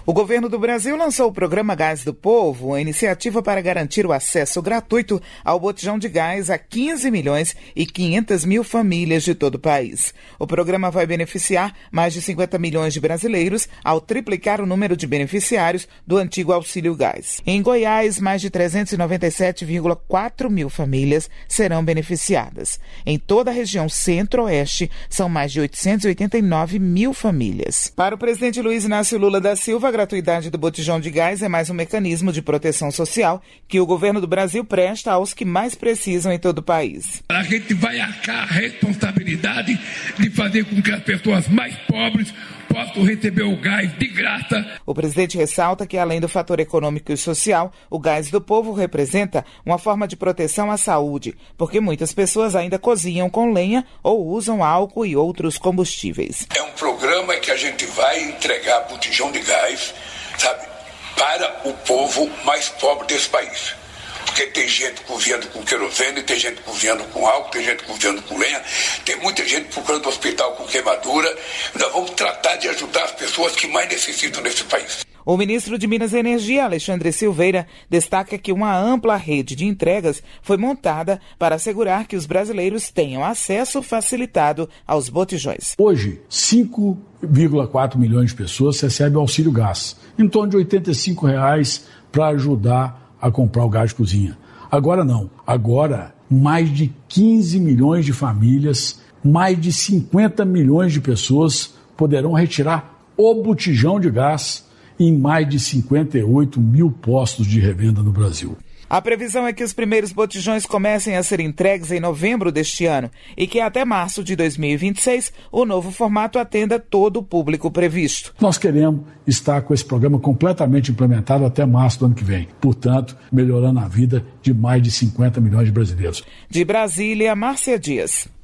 O governo do Brasil lançou o programa Gás do Povo, uma iniciativa para garantir o acesso gratuito ao botijão de gás a 15 milhões e 500 mil famílias de todo o país. O programa vai beneficiar mais de 50 milhões de brasileiros ao triplicar o número de beneficiários do antigo Auxílio Gás. Em Goiás, mais de 397,4 mil famílias serão beneficiadas. Em toda a região centro-oeste, são mais de 889 mil famílias. Para o presidente Luiz Inácio Lula da Silva, a gratuidade do botijão de gás é mais um mecanismo de proteção social que o governo do Brasil presta aos que mais precisam em todo o país. A gente vai arcar a responsabilidade de fazer com que as pessoas mais pobres possam receber o gás de graça. O presidente ressalta que, além do fator econômico e social, o Gás do Povo representa uma forma de proteção à saúde, porque muitas pessoas ainda cozinham com lenha ou usam álcool e outros combustíveis. É um programa que a gente vai entregar botijão de gás, sabe, para o povo mais pobre desse país. Porque tem gente cozinhando com querosene, tem gente cozinhando com álcool, tem gente cozinhando com lenha, tem muita gente procurando hospital com queimadura. Nós vamos tratar de ajudar as pessoas que mais necessitam nesse país. O ministro de Minas e Energia, Alexandre Silveira, destaca que uma ampla rede de entregas foi montada para assegurar que os brasileiros tenham acesso facilitado aos botijões. Hoje, 5,4 milhões de pessoas recebem o auxílio gás, em torno de R$ 85 para ajudar a comprar o gás de cozinha. Agora não. Agora, mais de 15 milhões de famílias, mais de 50 milhões de pessoas poderão retirar o botijão de gás em mais de 58 mil postos de revenda no Brasil. A previsão é que os primeiros botijões comecem a ser entregues em novembro deste ano e que até março de 2026 o novo formato atenda todo o público previsto. Nós queremos estar com esse programa completamente implementado até março do ano que vem. Portanto, melhorando a vida de mais de 50 milhões de brasileiros. De Brasília, Márcia Dias.